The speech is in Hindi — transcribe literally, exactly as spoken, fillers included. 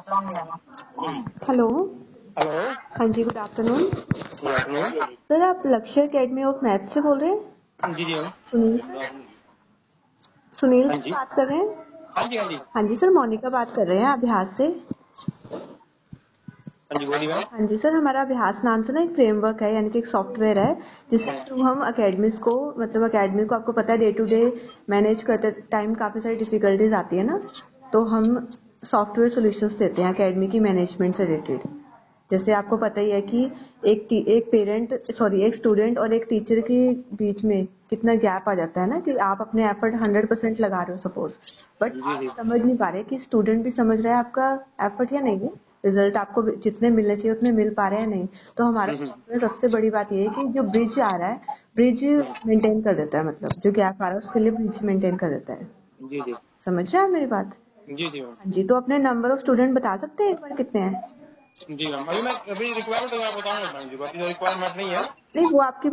हेलो। हेलो। हाँ जी, good afternoon. Good afternoon. Sir, आप लक्ष्य एकेडमी ऑफ मैथ से बोल रहे हैं? जी जी मैम। सुनील सर सुनील हाँ सर जी बात कर रहे हैं? हाँ जी हाँ जी हाँ जी सर, मोनिका बात कर रहे हैं अभ्यास से। हाँ जी बोलिए मैम। हाँ जी सर, हमारा अभ्यास नाम से ना एक फ्रेमवर्क है, यानी कि एक सॉफ्टवेयर है जिसके थ्रू हम अकेडमीज को, मतलब अकेडमी को, आपको पता है डे टू डे मैनेज करते टाइम काफी सारी डिफिकल्टीज आती है ना, तो हम सॉफ्टवेयर सॉल्यूशंस देते हैं अकेडमी की मैनेजमेंट से रिलेटेड। जैसे आपको पता ही है कि एक एक पेरेंट सॉरी एक स्टूडेंट और एक टीचर के बीच में कितना गैप आ जाता है ना, कि आप अपने एफर्ट हंड्रेड परसेंट लगा रहे हो सपोज, बट जी जी आप समझ नहीं पा रहे कि स्टूडेंट भी समझ रहा है आपका एफर्ट या नहीं है, रिजल्ट आपको जितने मिलने चाहिए उतने मिल पा रहे हैं नहीं। तो हमारा हम्म, सॉफ्टवेयर सबसे बड़ी बात ये है कि जो ब्रिज आ रहा है, ब्रिज हम्म, मेंटेन कर देता है, मतलब जो गैप आ रहा है उसके लिए ब्रिज मेंटेन कर देता है। जी जी समझ रहे हैं आप मेरी बात? जी जी मैम। हाँ जी, तो अपने नंबर ऑफ स्टूडेंट बता सकते हैं एक बार कितने हैं? जी मैम, अभी मैं अभी रिक्वायरमेंट मैं बताऊंगा मैम जी, बाकी रिक्वायरमेंट नहीं है। नहीं, वो आपकी